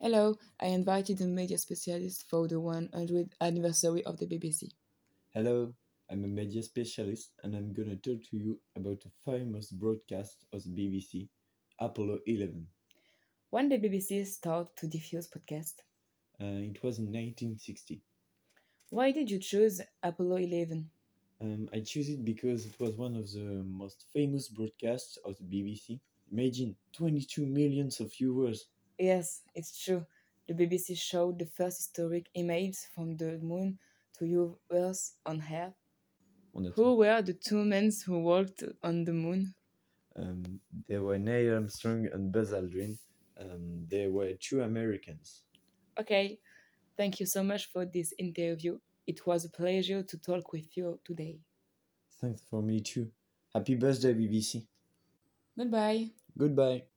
Hello, I invited a media specialist for the 100th anniversary of the BBC. Hello, I'm a media specialist and I'm gonna talk to you about a famous broadcast of the BBC, Apollo 11. When the BBC started to diffuse podcast, It was in 1960. why did you choose Apollo 11? I chose it because it was one of the most famous broadcasts of the BBC. Imagine 22 millions of viewers. Yes, it's true. The BBC showed the first historic images from the moon to Earth on Earth. On that Who were the two men who walked on the moon? There were Neil Armstrong and Buzz Aldrin. There were two Americans. Okay, thank you so much for this interview. It was a pleasure to talk with you today. Thanks for me too. Happy birthday, BBC. Goodbye. Goodbye.